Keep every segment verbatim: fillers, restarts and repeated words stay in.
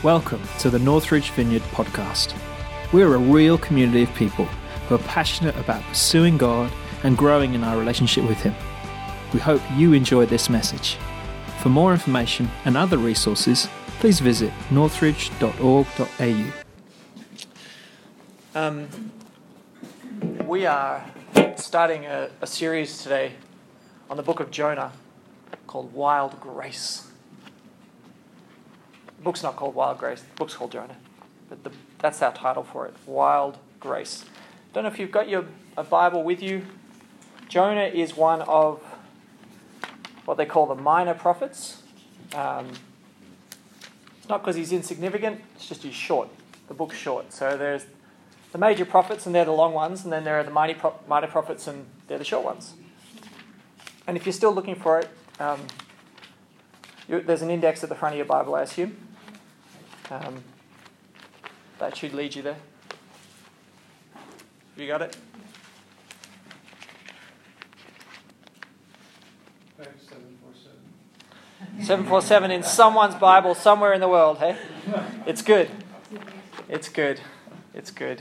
Welcome to the Northridge Vineyard podcast. We're a real community of people who are passionate about pursuing God and growing in our relationship with Him. We hope you enjoy this message. For more information and other resources, please visit northridge dot org dot a u. Um, we are starting a, a series today on the book of Jonah called Wild Grace. The book's not called Wild Grace, the book's called Jonah, but the, that's our title for it, Wild Grace. Don't know if you've got your a Bible with you. Jonah is one of what they call the minor prophets. Um, it's not because he's insignificant, it's just he's short. The book's short. So there's the major prophets, and they're the long ones, and then there are the minor, pro- minor prophets, and they're the short ones. And if you're still looking for it, um, you, there's an index at the front of your Bible, I assume. Um, that should lead you there. You got it? seven forty-seven. seven forty-seven in someone's Bible somewhere in the world, hey? It's good. It's good. It's good.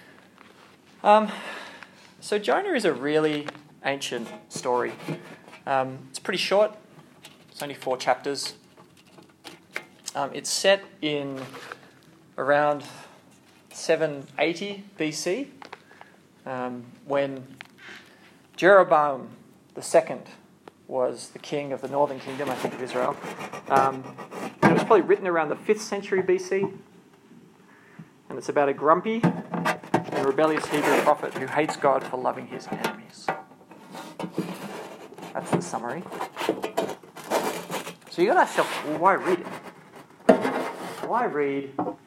Um, so Jonah is a really ancient story. Um, it's pretty short. It's only four chapters. Um, it's set in around seven eighty B C, um, when Jeroboam the second was the king of the northern kingdom, I think, of Israel. Um, and it was probably written around the fifth century B C, and it's about a grumpy and rebellious Hebrew prophet who hates God for loving his enemies. That's the summary. So you got to ask yourself, well, why read it? Why read?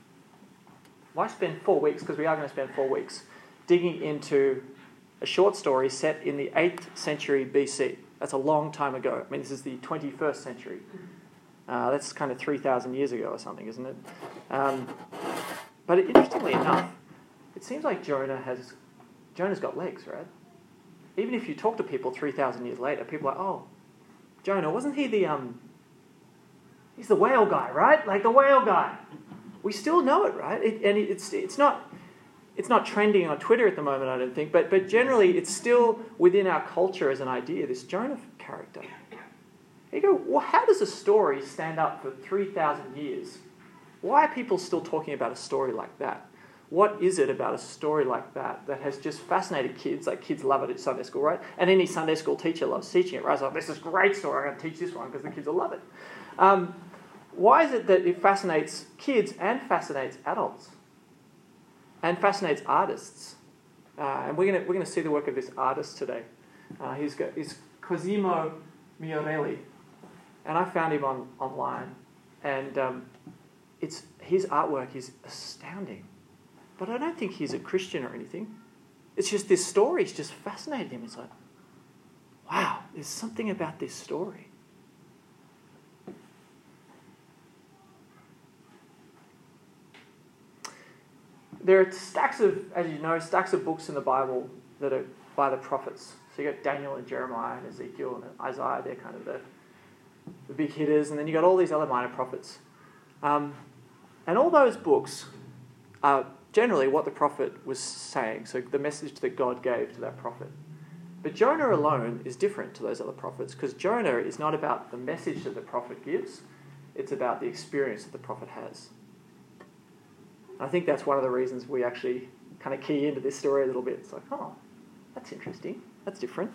Why spend four weeks? Because we are going to spend four weeks digging into a short story set in the eighth century B C. That's a long time ago. I mean, this is the twenty-first century. Uh, that's kind of three thousand years ago or something, isn't it? Um, but interestingly enough, it seems like Jonah has Jonah's got legs, right? Even if you talk to people three thousand years later, people are like, oh, Jonah, wasn't he the um? He's the whale guy, right? Like the whale guy. We still know it, right? It, and it's it's not it's not trending on Twitter at the moment, I don't think. But but generally, it's still within our culture as an idea. This Jonah character. You go, well, how does a story stand up for three thousand years? Why are people still talking about a story like that? What is it about a story like that that has just fascinated kids? Like kids love it at Sunday school, right? And any Sunday school teacher loves teaching it, right? So this is a great story. I'm going to teach this one because the kids will love it. Um, why is it that it fascinates kids and fascinates adults and fascinates artists? Uh, and we're going to we're going to see the work of this artist today. Uh, he's got he's Cosimo Miorelli, and I found him on online, and um, it's his artwork is astounding. But I don't think he's a Christian or anything. It's just this story's just fascinated him. It's like, wow, there's something about this story. There are stacks of, as you know, stacks of books in the Bible that are by the prophets. So you got Daniel and Jeremiah and Ezekiel and Isaiah. They're kind of the, the big hitters. And then you got all these other minor prophets. Um, and all those books are generally what the prophet was saying, so the message that God gave to that prophet. But Jonah alone is different to those other prophets, because Jonah is not about the message that the prophet gives, it's about the experience that the prophet has. I think that's one of the reasons we actually kind of key into this story a little bit. It's like, oh, that's interesting, that's different.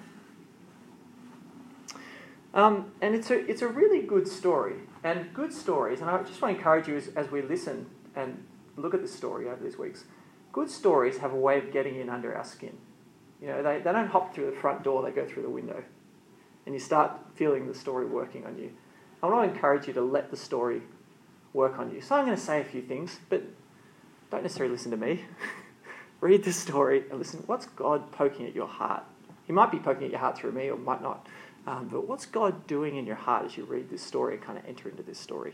Um, and it's a, it's a really good story, and good stories, and I just want to encourage you as, as we listen and look at this story over these weeks. Good stories have a way of getting in under our skin. You know, they, they don't hop through the front door, they go through the window. And you start feeling the story working on you. I want to encourage you to let the story work on you. So I'm going to say a few things, but don't necessarily listen to me. Read the story and listen. What's God poking at your heart? He might be poking at your heart through me or might not. Um, but what's God doing in your heart as you read this story and kind of enter into this story?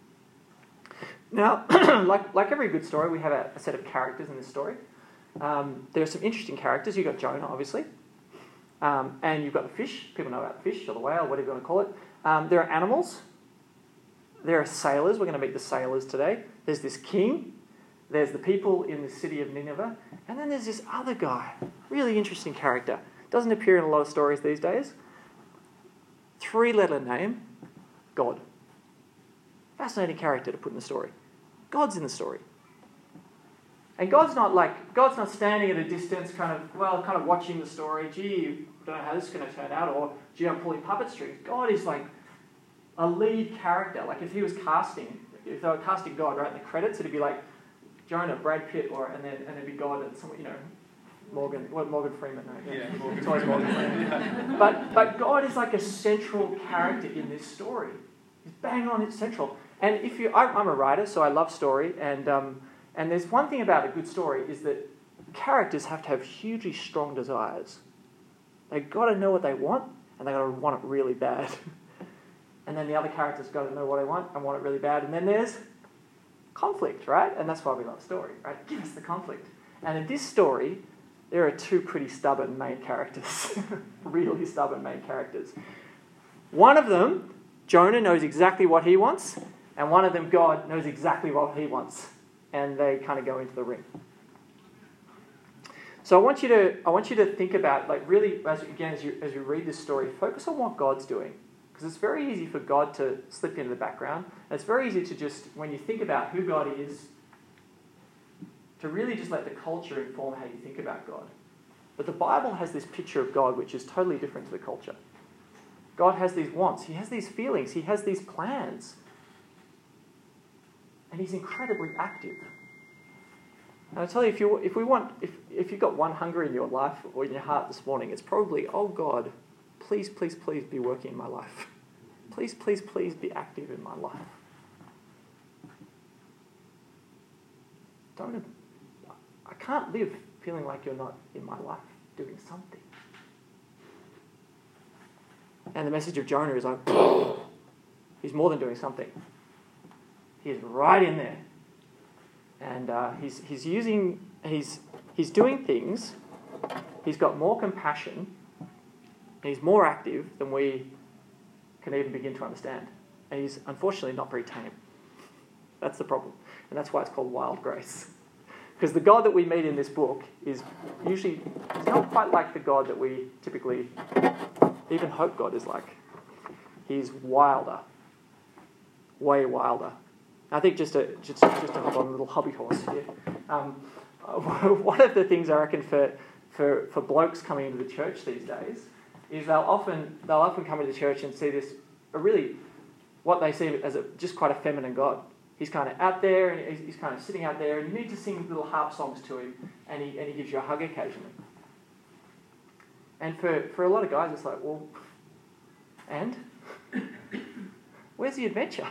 Now, like like every good story, we have a, a set of characters in this story. Um, there are some interesting characters. You've got Jonah, obviously. Um, and you've got the fish. People know about the fish or the whale, whatever you want to call it. Um, there are animals. there are sailors. We're going to meet the sailors today. There's this king. There's the people in the city of Nineveh. And then there's this other guy. Really interesting character. Doesn't appear in a lot of stories these days. Three-letter name, God. Fascinating character to put in the story. God's in the story. And God's not like, God's not standing at a distance kind of, well, kind of watching the story. Gee, I don't know how this is going to turn out. Or, gee, I'm pulling puppet strings. God is like a lead character. Like if he was casting, if they were casting God, right, in the credits, it'd be like Jonah, Brad Pitt, or and then and then be God and some, you know, Morgan, what Morgan Freeman, right? Yeah, yeah Morgan. It's always Morgan Freeman. Yeah. But but God is like a central character in this story. He's bang on, it's central. And if you, I, I'm a writer, so I love story, and um, and there's one thing about a good story is that characters have to have hugely strong desires. They've got to know what they want, and they've got to want it really bad. And then the other characters got to know what they want and want it really bad. And then there's conflict, right? And that's why we love story, right? Give us the conflict. And in this story, there are two pretty stubborn main characters. Really stubborn main characters. One of them, Jonah, knows exactly what he wants, and one of them, God, knows exactly what he wants. And they kind of go into the ring. So I want you to I want you to think about, like, really, as again, as you as you read this story, focus on what God's doing. Because it's very easy for God to slip into the background. And it's very easy to just, when you think about who God is, to really just let the culture inform how you think about God. But the Bible has this picture of God which is totally different to the culture. God has these wants. He has these feelings. He has these plans. And he's incredibly active. And I tell you, if you if we want, if if you've got one hunger in your life or in your heart this morning, it's probably, oh God, please, please, please be working in my life. Please, please, please be active in my life. Don't. I can't live feeling like you're not in my life doing something. And the message of Jonah is like, he's more than doing something. He is right in there. And uh, he's he's using, he's he's doing things, he's got more compassion, and he's more active than we can even begin to understand. And he's unfortunately not very tame. That's the problem. And that's why it's called Wild Grace. Because the God that we meet in this book is usually is not quite like the God that we typically even hope God is like. He's wilder. Way wilder. I think just to, just, just to hop on a little hobby horse here, um, one of the things I reckon for, for, for blokes coming into the church these days is they'll often they'll often come into the church and see this, a really, what they see as a, just quite a feminine God. He's kind of out there, and he's, he's kind of sitting out there, and you need to sing little harp songs to him, and he and he gives you a hug occasionally. And for, for a lot of guys, it's like, well, and? Where's the adventure?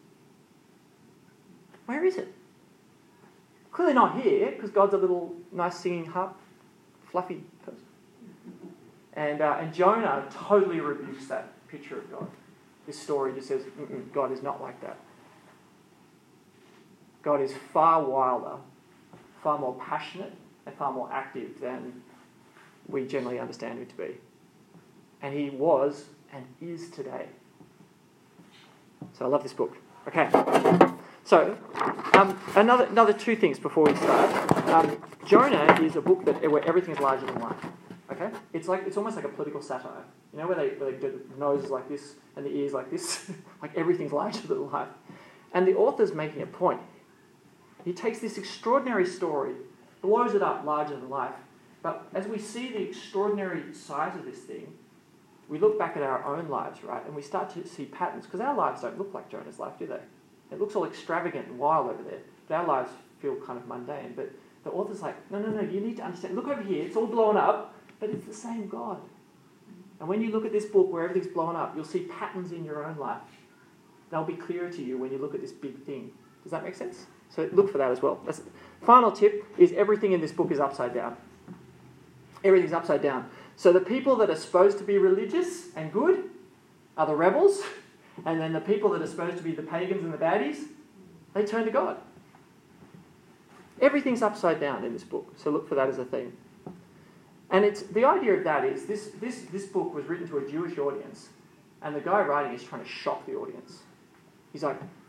Where is it? Clearly not here, because God's a little nice singing harp, fluffy person. And uh, and Jonah totally rebukes that picture of God. This story just says, Mm-mm, God is not like that. God is far wilder, far more passionate, and far more active than we generally understand him to be. And he was and is today. So I love this book. Okay. So, um, another another two things before we start. Um, Jonah is a book that where everything is larger than life. Okay, it's like it's almost like a political satire. You know, where they where they do the nose is like this and the ears like this, like everything's larger than life. And the author's making a point. He takes this extraordinary story, blows it up larger than life. But as we see the extraordinary size of this thing, we look back at our own lives, right, and we start to see patterns because our lives don't look like Jonah's life, do they? It looks all extravagant and wild over there, but our lives feel kind of mundane. But the author's like, no, no, no, you need to understand. Look over here, it's all blown up, but it's the same God. And when you look at this book where everything's blown up, you'll see patterns in your own life. They'll be clearer to you when you look at this big thing. Does that make sense? So look for that as well. That's, final tip is everything in this book is upside down. Everything's upside down. So the people that are supposed to be religious and good are the rebels. And then the people that are supposed to be the pagans and the baddies, they turn to God. Everything's upside down in this book, so look for that as a theme. And it's the idea of that is this, this, this book was written to a Jewish audience, and the guy writing is trying to shock the audience. He's like,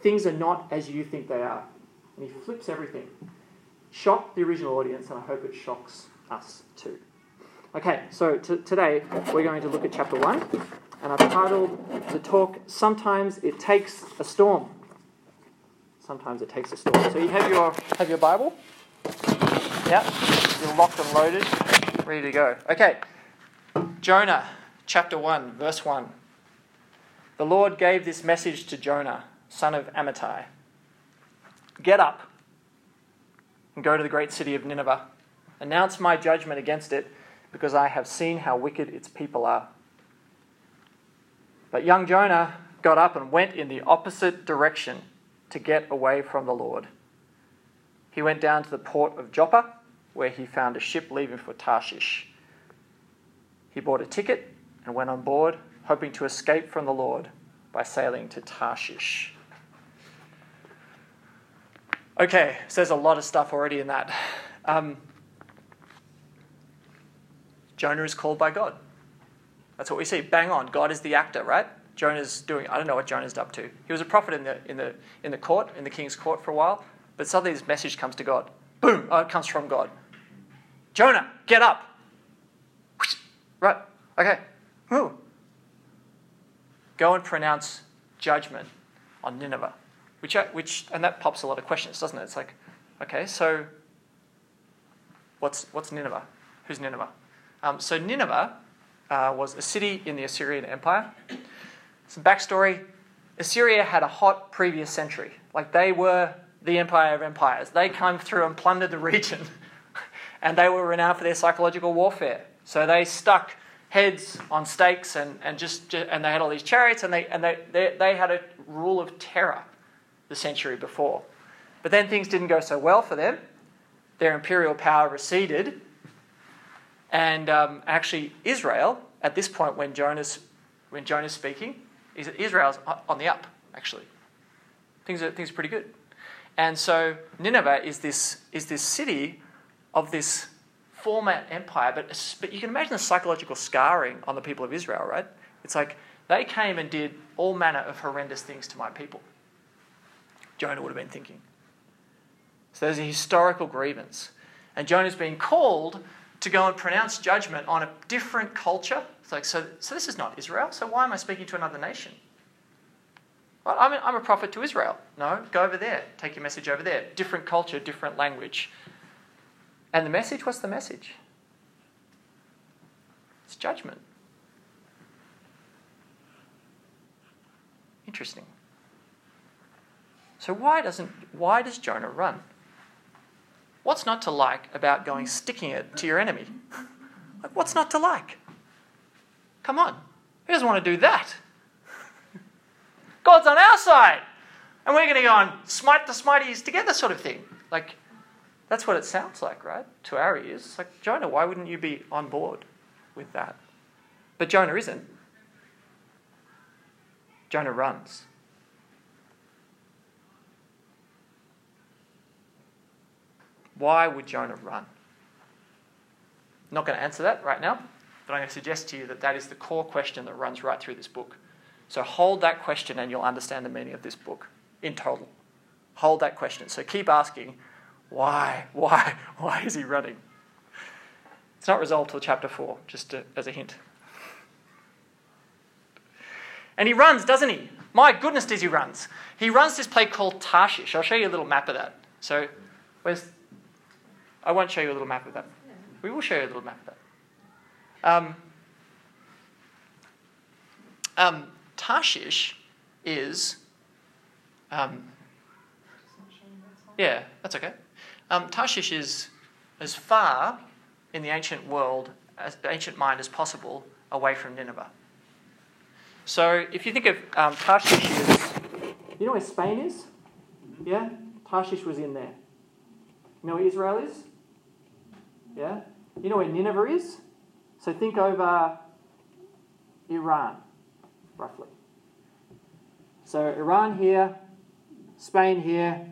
things are not as you think they are. And he flips everything. Shocked the original audience, and I hope it shocks us too. Okay, so t- today we're going to look at chapter one, and I've titled the talk, Sometimes It Takes a Storm. Sometimes it takes a storm. So you have your have your Bible? Yeah? You're locked and loaded, ready to go. Okay, Jonah, chapter one, verse one. The Lord gave this message to Jonah, son of Amittai. Get up and go to the great city of Nineveh. Announce my judgment against it, because I have seen how wicked its people are. But young Jonah got up and went in the opposite direction to get away from the Lord. He went down to the port of Joppa, where he found a ship leaving for Tarshish. He bought a ticket and went on board, hoping to escape from the Lord by sailing to Tarshish. Okay, so there's a lot of stuff already in that. Um, Jonah is called by God. That's what we see. Bang on. God is the actor, right? Jonah's doing, I don't know what Jonah's up to. He was a prophet in the in the in the court, in the king's court for a while, but suddenly this message comes to God. Boom! Oh, it comes from God. Jonah, get up. Right. Okay. Ooh. Go and pronounce judgment on Nineveh. Which which and that pops a lot of questions, doesn't it? It's like, okay, so what's what's Nineveh? Who's Nineveh? Um, so Nineveh uh, was a city in the Assyrian Empire. Some backstory. Assyria had a hot previous century. Like they were the empire of empires. They came through and plundered the region. And they were renowned for their psychological warfare. So they stuck heads on stakes and, and just and they had all these chariots and they and they, they, they had a rule of terror the century before. But then things didn't go so well for them. Their imperial power receded. And um, actually, Israel, at this point when Jonah's, when Jonah's speaking, is Israel's on the up, actually. Things are, things are pretty good. And so Nineveh is this, is this city of this former empire, but, but you can imagine the psychological scarring on the people of Israel, right? It's like they came and did all manner of horrendous things to my people. Jonah would have been thinking. So there's a historical grievance. And Jonah's being called to go and pronounce judgment on a different culture. It's like, so, so this is not Israel, so why am I speaking to another nation? Well, I'm a, I'm a prophet to Israel. No, go over there. Take your message over there. Different culture, different language. And the message, what's the message? It's judgment. Interesting. So why doesn't why does Jonah run? What's not to like about going sticking it to your enemy? Like, what's not to like? Come on. Who doesn't want to do that? God's on our side. And we're going to go and smite the smities together sort of thing. Like, that's what it sounds like, right? To our ears. It's like, Jonah, why wouldn't you be on board with that? But Jonah isn't. Jonah runs. Why would Jonah run? I'm not going to answer that right now, but I'm going to suggest to you that that is the core question that runs right through this book. So hold that question and you'll understand the meaning of this book in total. Hold that question. So keep asking, why, why, why is he running? It's not resolved till chapter four, just to, as a hint. And he runs, doesn't he? My goodness, does he runs. He runs this place called Tarshish. I'll show you a little map of that. So where's... I won't show you a little map of that. We will show you a little map of that. Um, um, Tarshish is... Um, yeah, that's okay. Um, Tarshish is as far in the ancient world, as ancient mind as possible, away from Nineveh. So if you think of um, Tarshish is... You know where Spain is? Yeah? Tarshish was in there. You know where Israel is? Yeah? You know where Nineveh is? So think over Iran, roughly. So Iran here, Spain here.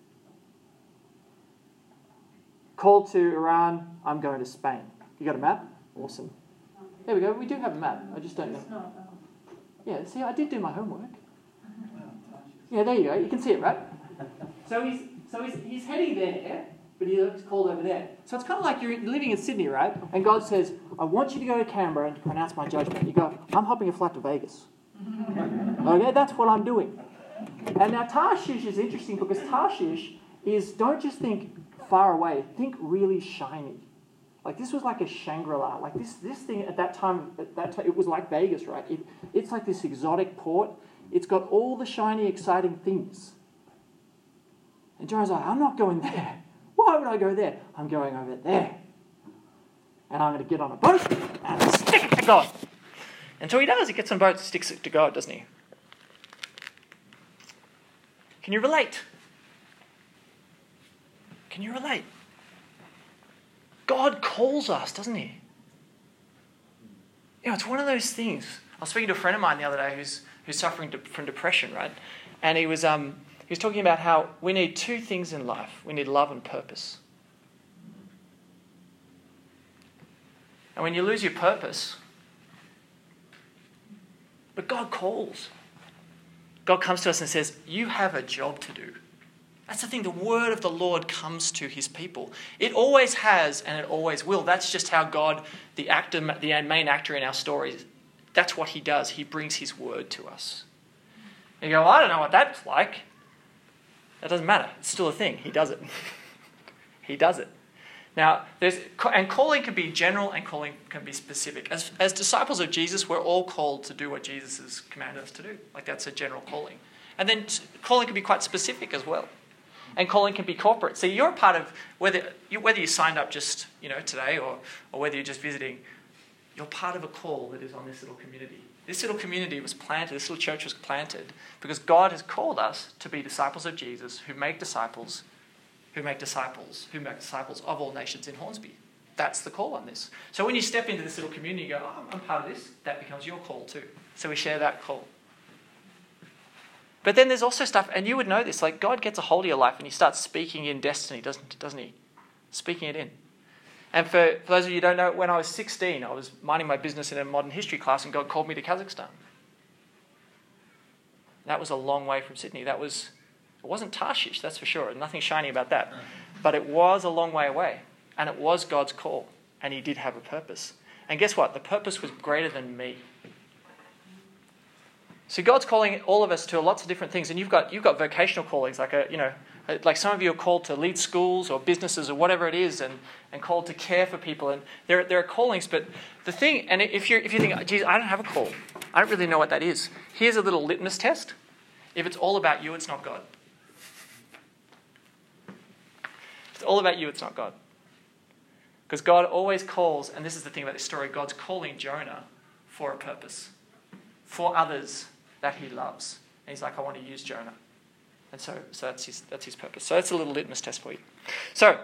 Call to Iran, I'm going to Spain. You got a map? Awesome. There we go, we do have a map. I just don't know. Yeah, see, I did do my homework. Yeah, there you go. You can see it, right? So he's so he's, he's heading there, but he's called over there. So it's kind of like you're living in Sydney, right? And God says, I want you to go to Canberra and to pronounce my judgment. You go, I'm hopping a flight to Vegas. Okay, that's what I'm doing. And now Tarshish is interesting because Tarshish is, don't just think far away, think really shiny. Like this was like a Shangri-La. Like this this thing at that time, at that time, it was like Vegas, right? It, it's like this exotic port. It's got all the shiny, exciting things. And Jonah's like, I'm not going there. Why would I go there? I'm going over there. And I'm going to get on a boat and stick it to God. And so he does. He gets on a boat and sticks it to God, doesn't he? Can you relate? Can you relate? God calls us, doesn't he? You know, it's one of those things. I was speaking to a friend of mine the other day who's who's suffering de- from depression, right? And he was um he was talking about how we need two things in life. We need love and purpose. And when you lose your purpose, but God calls. God comes to us and says, you have a job to do. That's the thing. The word of the Lord comes to his people. It always has and it always will. That's just how God, the actor, the main actor in our stories, that's what he does. He brings his word to us. And you go, well, I don't know what that's like. That doesn't matter. It's still a thing. He does it. He does it. Now, there's and calling can be general and calling can be specific. As, as disciples of Jesus, we're all called to do what Jesus has commanded us to do. Like that's a general calling. And then calling can be quite specific as well. And calling can be corporate. So you're a part of, whether you, whether you signed up just you know today or, or whether you're just visiting, you're part of a call that is on this little community. This little community was planted, this little church was planted because God has called us to be disciples of Jesus who make disciples, who make disciples, who make disciples of all nations in Hornsby. That's the call on this. So when you step into this little community, you go, oh, I'm part of this, that becomes your call too. So we share that call. But then there's also stuff, and you would know this, like God gets a hold of your life and he starts speaking in destiny, doesn't, doesn't he? Speaking it in. And for, for those of you who don't know, when I was sixteen, I was minding my business in a modern history class and God called me to Kazakhstan. That was a long way from Sydney. That was, it wasn't Tarshish, that's for sure. Nothing shiny about that. But it was a long way away. And it was God's call. And he did have a purpose. And guess what? The purpose was greater than me. So God's calling all of us to lots of different things. And you've got you've got vocational callings, like a, you know, like some of you are called to lead schools or businesses or whatever it is, and, and called to care for people. And there there are callings, but the thing, and if you if you think, geez, I don't have a call, I don't really know what that is. Here's a little litmus test. If it's all about you, it's not God. If it's all about you, it's not God. Because God always calls, and this is the thing about this story, God's calling Jonah for a purpose, for others that he loves. And he's like, I want to use Jonah. And so, so that's his that's his purpose. So that's a little litmus test for you. So,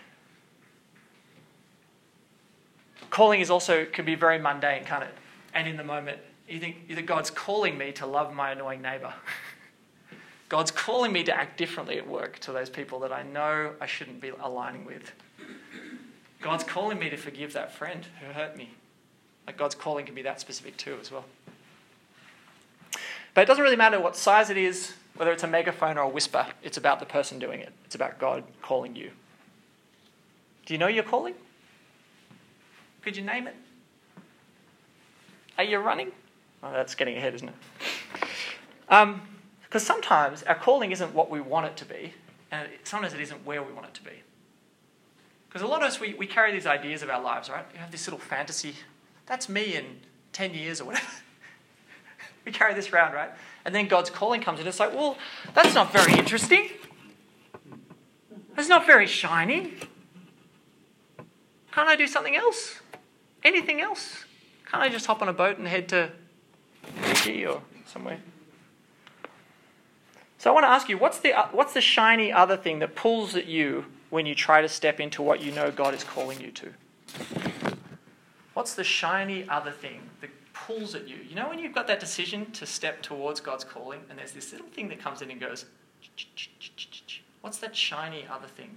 calling is also can be very mundane, can't it? And in the moment, you think either God's calling me to love my annoying neighbour. God's calling me to act differently at work to those people that I know I shouldn't be aligning with. God's calling me to forgive that friend who hurt me. Like God's calling can be that specific too as well. But it doesn't really matter what size it is, whether it's a megaphone or a whisper. It's about the person doing it. It's about God calling you. Do you know your calling? Could you name it? Are you running? Oh, that's getting ahead, isn't it? Um, because sometimes our calling isn't what we want it to be, and sometimes it isn't where we want it to be. Because a lot of us, we, we carry these ideas of our lives, right? You have this little fantasy. That's me in ten years or whatever. We carry this around, right? And then God's calling comes in. It's like, well, that's not very interesting. That's not very shiny. Can't I do something else? Anything else? Can't I just hop on a boat and head to Fiji or somewhere? So I want to ask you, what's the what's the shiny other thing that pulls at you when you try to step into what you know God is calling you to? What's the shiny other thing that pulls at you? You know when you've got that decision to step towards God's calling and there's this little thing that comes in and goes, what's that shiny other thing?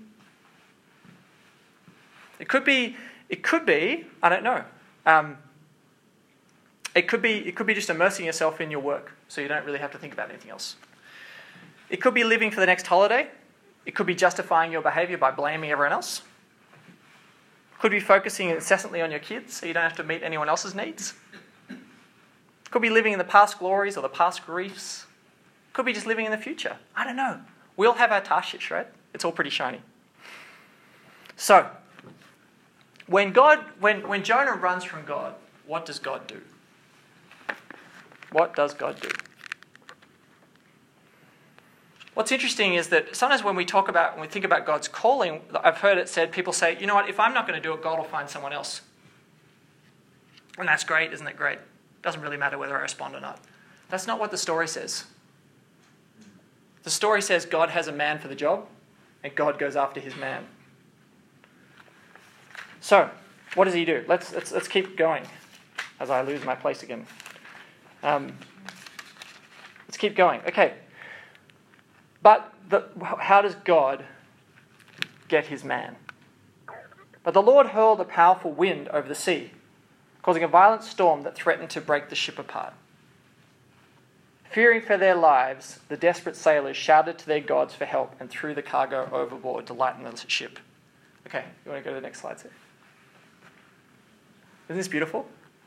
It could be, it could be, I don't know. Um, it could be, it could be just immersing yourself in your work so you don't really have to think about anything else. It could be living for the next holiday. It could be justifying your behaviour by blaming everyone else. It could be focusing incessantly on your kids so you don't have to meet anyone else's needs. It could be living in the past glories or the past griefs. It could be just living in the future. I don't know. We all have our Tarshish, right? It's all pretty shiny. So, when God, when, when Jonah runs from God, what does God do? What does God do? What's interesting is that sometimes when we talk about, when we think about God's calling, I've heard it said, people say, you know what, if I'm not going to do it, God will find someone else. And that's great, isn't it great? Doesn't really matter whether I respond or not. That's not what the story says. The story says God has a man for the job, and God goes after his man. So, what does he do? Let's let's, let's keep going as I lose my place again. Um, let's keep going. Okay. But the, how does God get his man? But the Lord hurled a powerful wind over the sea, causing a violent storm that threatened to break the ship apart. Fearing for their lives, the desperate sailors shouted to their gods for help and threw the cargo overboard to lighten the ship. Okay, you want to go to the next slide, sir? Isn't this beautiful?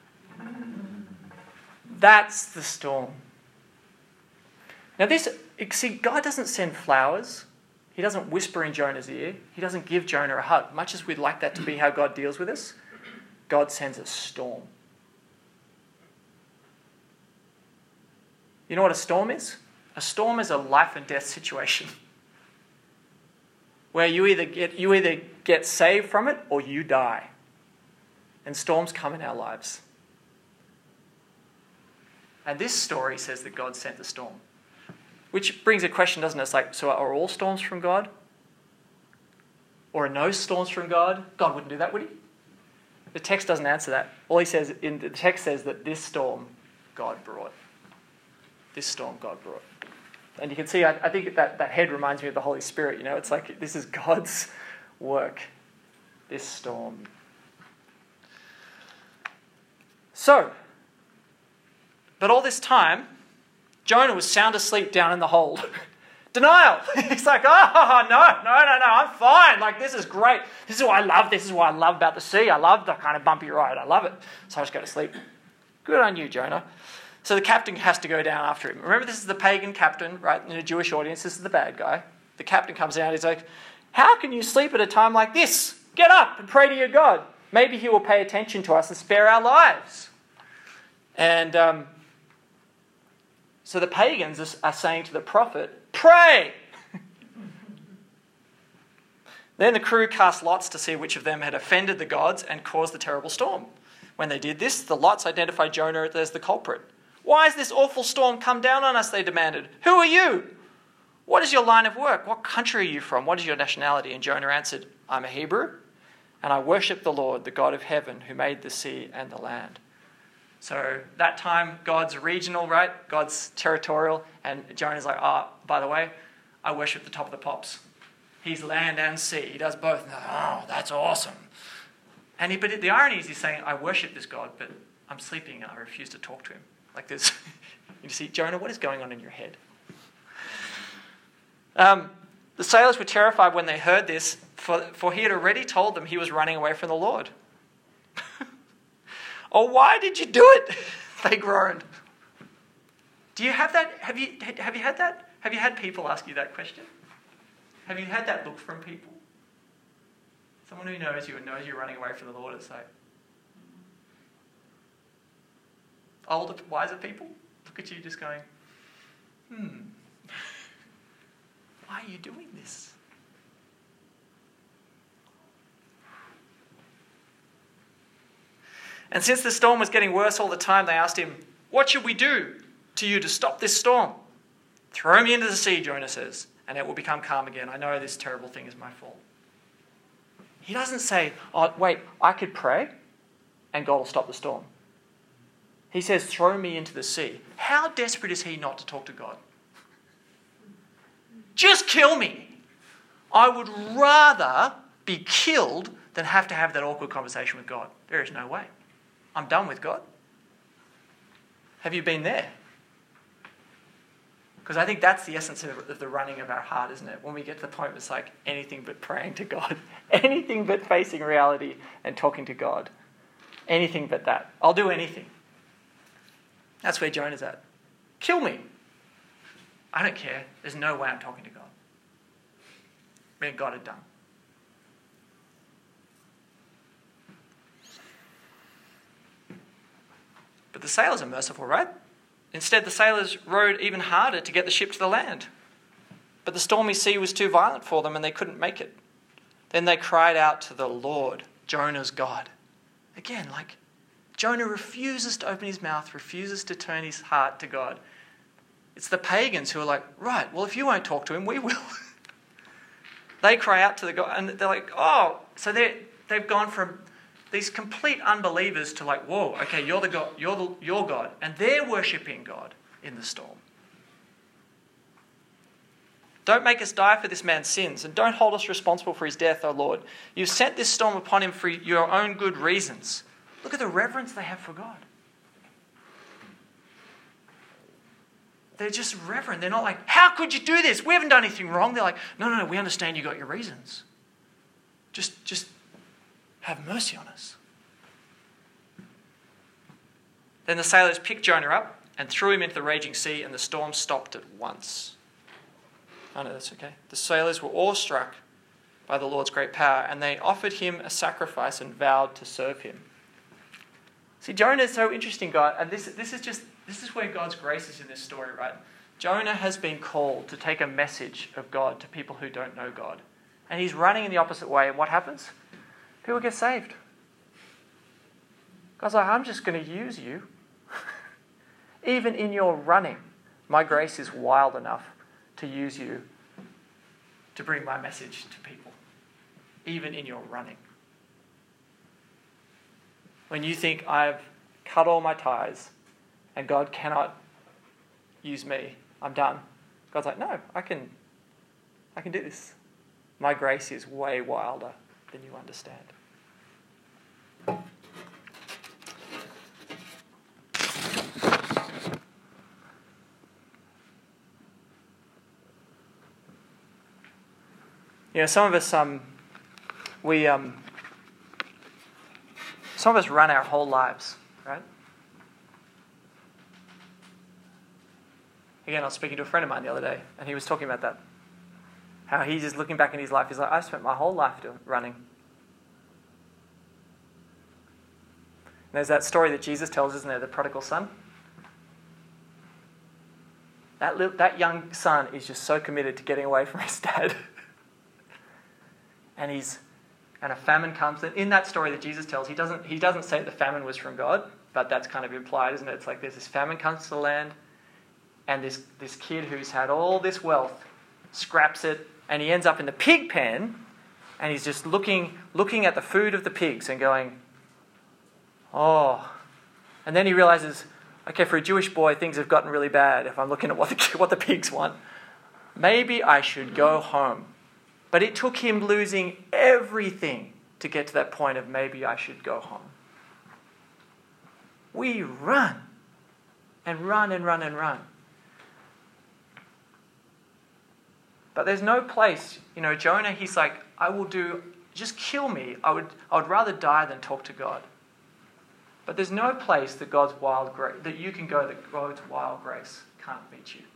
That's the storm. Now this, see, God doesn't send flowers. He doesn't whisper in Jonah's ear. He doesn't give Jonah a hug. Much as we'd like that to be how God deals with us, God sends a storm. You know what a storm is? A storm is a life and death situation where you either get, you either get saved from it or you die. And storms come in our lives. And this story says that God sent the storm. Which brings a question, doesn't it? It's like, so are all storms from God? Or are no storms from God? God wouldn't do that, would he? The text doesn't answer that. All he says, in the text says that this storm God brought. This storm God brought. And you can see, I, I think that, that head reminds me of the Holy Spirit, you know? It's like, this is God's work. This storm. So, but all this time, Jonah was sound asleep down in the hold. Denial. He's like, oh, no, no, no, no, I'm fine. Like, this is great. This is what I love. This is what I love about the sea. I love the kind of bumpy ride. I love it. So I just go to sleep. Good on you, Jonah. So the captain has to go down after him. Remember, this is the pagan captain, right? In a Jewish audience, this is the bad guy. The captain comes down. He's like, how can you sleep at a time like this? Get up and pray to your God. Maybe he will pay attention to us and spare our lives. And um, so the pagans are saying to the prophet, pray! Then the crew cast lots to see which of them had offended the gods and caused the terrible storm. When they did this, the lots identified Jonah as the culprit. Why has this awful storm come down on us, they demanded. Who are you? What is your line of work? What country are you from? What is your nationality? And Jonah answered, I'm a Hebrew, and I worship the Lord, the God of heaven, who made the sea and the land. So that time, God's regional, right? God's territorial. And Jonah's like, oh, by the way, I worship the top of the pops. He's land and sea. He does both. Oh, that's awesome. And he, but the irony is he's saying, I worship this God, but I'm sleeping and I refuse to talk to him. Like this. You see, Jonah, what is going on in your head? Um, the sailors were terrified when they heard this, for, for he had already told them he was running away from the Lord. Oh, why did you do it? They groaned. Do you have that? Have you have you had that? Have you had people ask you that question? Have you had that look from people? Someone who knows you and knows you're running away from the Lord, it's like, older, wiser people look at you just going, hmm, why are you doing this? And since the storm was getting worse all the time, they asked him, what should we do to you to stop this storm? Throw me into the sea, Jonah says, and it will become calm again. I know this terrible thing is my fault. He doesn't say, oh, wait, I could pray and God will stop the storm. He says, throw me into the sea. How desperate is he not to talk to God? Just kill me. I would rather be killed than have to have that awkward conversation with God. There is no way. I'm done with God. Have you been there? Because I think that's the essence of, of the running of our heart, isn't it? When we get to the point where it's like anything but praying to God. Anything but facing reality and talking to God. Anything but that. I'll do anything. That's where Jonah's at. Kill me. I don't care. There's no way I'm talking to God. Me and God are done. But the sailors are merciful, right? Instead, the sailors rowed even harder to get the ship to the land. But the stormy sea was too violent for them and they couldn't make it. Then they cried out to the Lord, Jonah's God. Again, like, Jonah refuses to open his mouth, refuses to turn his heart to God. It's the pagans who are like, right, well, if you won't talk to him, we will. They cry out to the God, and they're like, oh, so they're, they've gone from these complete unbelievers to like, whoa, okay, you're the God, you're the, you're God. And they're worshipping God in the storm. Don't make us die for this man's sins, and don't hold us responsible for his death, O Lord. You've sent this storm upon him for your own good reasons. Look at the reverence they have for God. They're just reverent. They're not like, how could you do this? We haven't done anything wrong. They're like, no, no, no, we understand you got your reasons. Just, just have mercy on us. Then the sailors picked Jonah up and threw him into the raging sea, and the storm stopped at once. Oh no, that's okay. The sailors were awestruck by the Lord's great power, and they offered him a sacrifice and vowed to serve him. See, Jonah is so interesting, God, and this, this is just this is where God's grace is in this story, right? Jonah has been called to take a message of God to people who don't know God. And he's running in the opposite way, and what happens? People get saved. God's like, I'm just going to use you. Even in your running, my grace is wild enough to use you to bring my message to people. Even in your running. When you think I've cut all my ties and God cannot use me, I'm done. God's like, no, I can, I can do this. My grace is way wilder than you understand. You know, some of us, um, we, um, some of us run our whole lives, right? Again, I was speaking to a friend of mine the other day, and he was talking about that. How he's just looking back in his life, he's like, I spent my whole life doing, running. And there's that story that Jesus tells, isn't there, the prodigal son? That, little, that young son is just so committed to getting away from his dad. And he's, and a famine comes. In that story that Jesus tells, he doesn't he doesn't say the famine was from God, but that's kind of implied, isn't it? It's like there's this famine comes to the land, and this, this kid who's had all this wealth scraps it, and he ends up in the pig pen, and he's just looking looking at the food of the pigs and going, oh. And then he realizes, okay, for a Jewish boy, things have gotten really bad if I'm looking at what the, what the pigs want. Maybe I should go home. But it took him losing everything to get to that point of maybe I should go home. We run and run and run and run. But there's no place, you know, Jonah, he's like, I will do, just kill me. I would I would rather die than talk to God. But there's no place that God's wild grace, that you can go that God's wild grace can't meet you.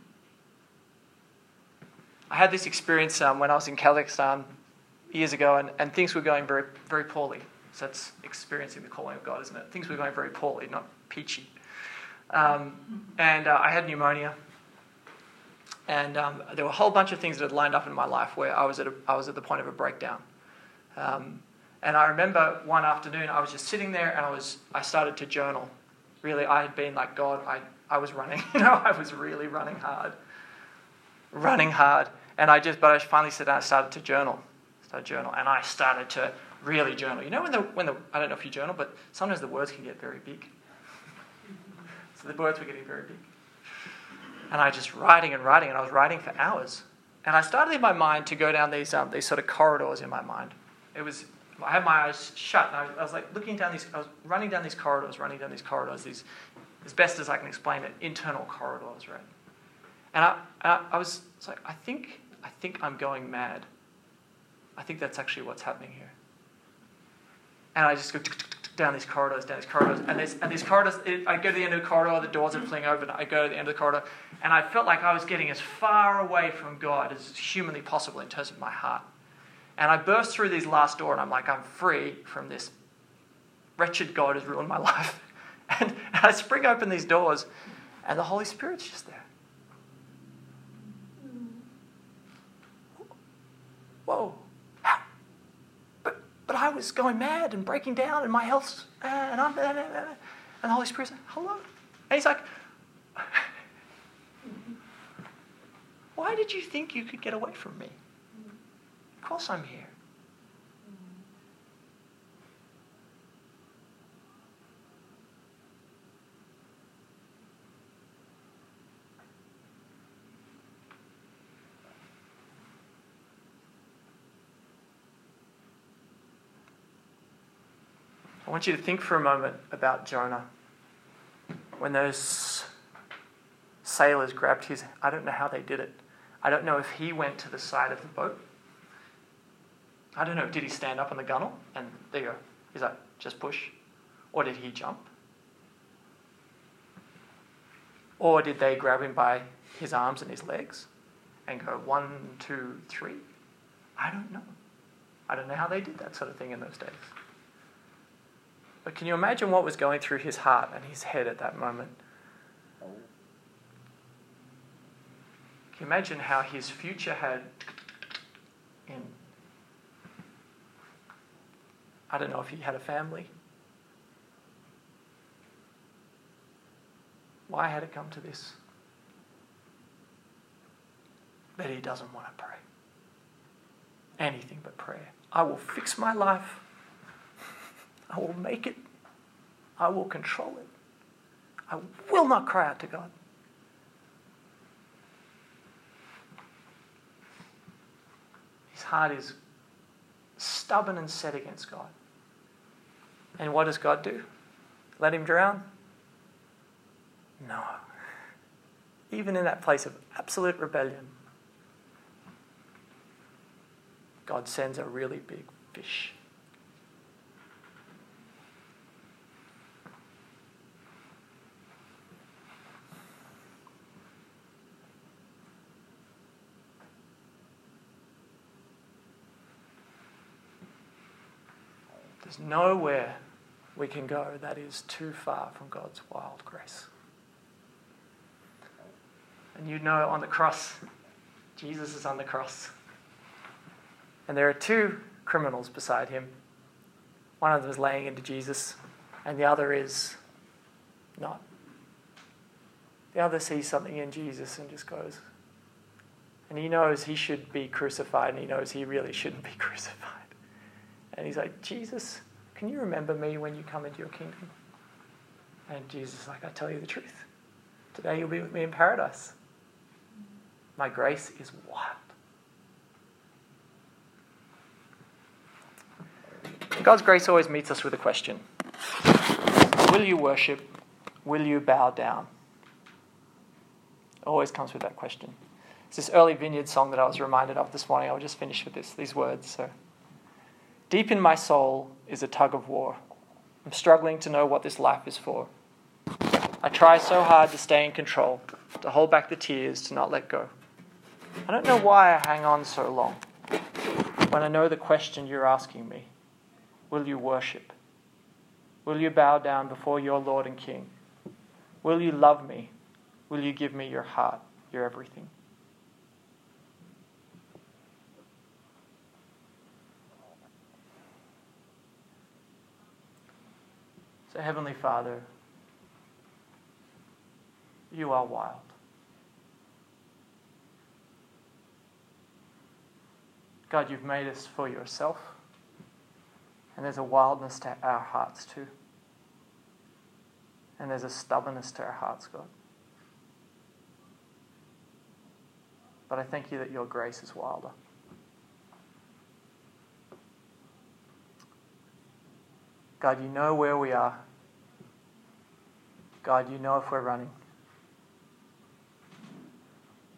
I had this experience um, when I was in Kazakhstan years ago, and, and things were going very, very poorly. So that's experiencing the calling of God, isn't it? Things were going very poorly, not peachy. Um, and uh, I had pneumonia. And um, there were a whole bunch of things that had lined up in my life where I was at a, I was at the point of a breakdown. Um, and I remember one afternoon I was just sitting there and I was I started to journal. Really, I had been like, God, I, I was running. You know, I was really running hard. Running hard. And I just, but I finally sat down and started to journal. Started to journal. And I started to really journal. You know when the, when the, I don't know if you journal, but sometimes the words can get very big. So the words were getting very big. And I just writing and writing, and I was writing for hours. And I started in my mind to go down these um, these sort of corridors in my mind. It was, I had my eyes shut, and I was, I was like looking down these, I was running down these corridors, running down these corridors, these, as best as I can explain it, internal corridors, right? And I, I, I was, was like, I think, I think I'm going mad. I think that's actually what's happening here. And I just go down these corridors, down these corridors, and these and these corridors. It, I go to the end of the corridor, the doors are fling open. I go to the end of the corridor, and I felt like I was getting as far away from God as humanly possible in terms of my heart. And I burst through these last door, and I'm like, I'm free from this wretched God who's ruined my life. And, and I spring open these doors, and the Holy Spirit's just there. Whoa. But but I was going mad and breaking down, and my health's, and I'm, and the Holy Spirit's like, hello. And he's like, why did you think you could get away from me? Of course I'm here. I want you to think for a moment about Jonah. When those sailors grabbed his, I don't know how they did it. I don't know if he went to the side of the boat. I don't know, did he stand up on the gunnel and there you go, he's like, just push? Or did he jump? Or did they grab him by his arms and his legs and go one, two, three? I don't know. I don't know how they did that sort of thing in those days. But can you imagine what was going through his heart and his head at that moment? Can you imagine how his future had in, I don't know if he had a family. Why had it come to this? That he doesn't want to pray. Anything but prayer. I will fix my life. I will make it. I will control it. I will not cry out to God. His heart is stubborn and set against God. And what does God do? Let him drown? No. Even in that place of absolute rebellion, God sends a really big fish. There's nowhere we can go that is too far from God's wild grace. And you know on the cross, Jesus is on the cross. And there are two criminals beside him. One of them is laying into Jesus, and the other is not. The other sees something in Jesus and just goes. And he knows he should be crucified, and he knows he really shouldn't be crucified. And he's like, Jesus, can you remember me when you come into your kingdom? And Jesus is like, I tell you the truth. Today you'll be with me in paradise. My grace is wild. God's grace always meets us with a question. Will you worship? Will you bow down? It always comes with that question. It's this early Vineyard song that I was reminded of this morning. I'll just finish with this, these words. So, deep in my soul is a tug of war. I'm struggling to know what this life is for. I try so hard to stay in control, to hold back the tears, to not let go. I don't know why I hang on so long when I know the question you're asking me. Will you worship? Will you bow down before your Lord and King? Will you love me? Will you give me your heart, your everything? So, Heavenly Father, you are wild. God, you've made us for yourself, and there's a wildness to our hearts too. And there's a stubbornness to our hearts, God. But I thank you that your grace is wilder. God, you know where we are. God, you know if we're running.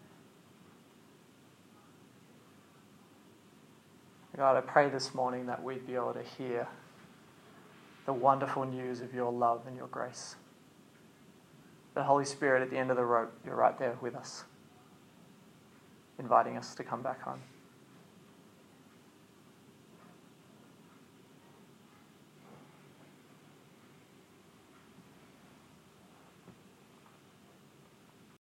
God, I pray this morning that we'd be able to hear the wonderful news of your love and your grace. The Holy Spirit at the end of the rope, you're right there with us, inviting us to come back home.